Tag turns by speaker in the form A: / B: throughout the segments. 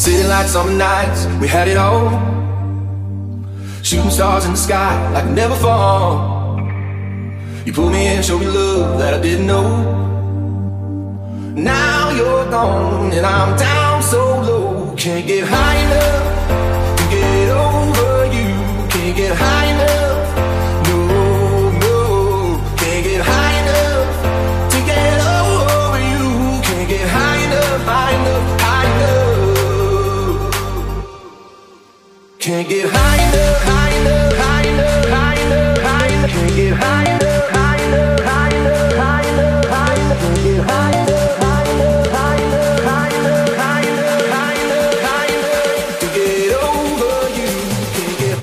A: City lights, summer nights, we had it all. Shooting stars in the sky like never fall. You pulled me in, showed me love that I didn't know. Now you're gone and I'm down so low. Can't get high enough to get over you. Can't get high enough, no, no. Can't get high enough to get over you. Can't get high enough, high enough, high enough. Can't get high enough, high enough, high enough, high enough, high enough. Can't get high enough, high enough, high enough, high enough, high enough. Can't get high enough, high enough, high enough, high enough, high enough, high enough, high enough to get over you. Can't get.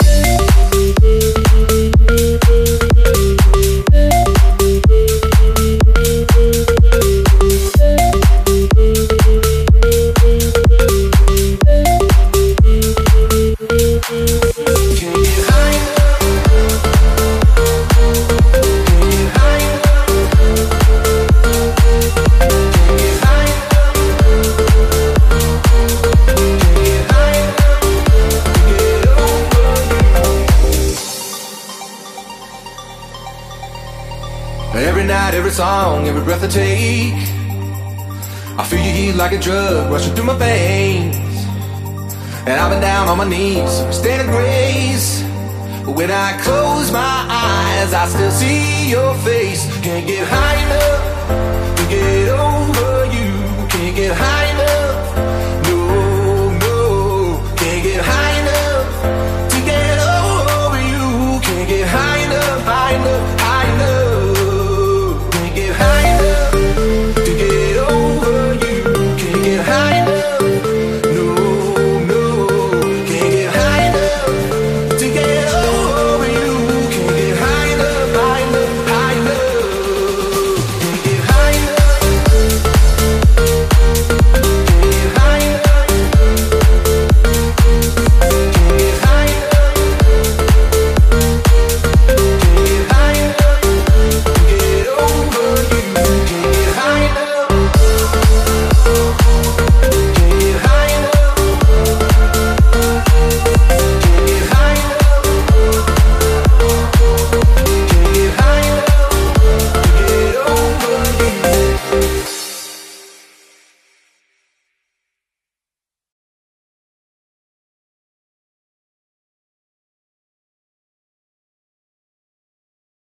A: Every night, every song, every breath I take, I feel your heat like a drug rushing through my veins. And I've been down on my knees, standing grace. But when I close my eyes, I still see your face. Can't get high enough to get over you. Can't get high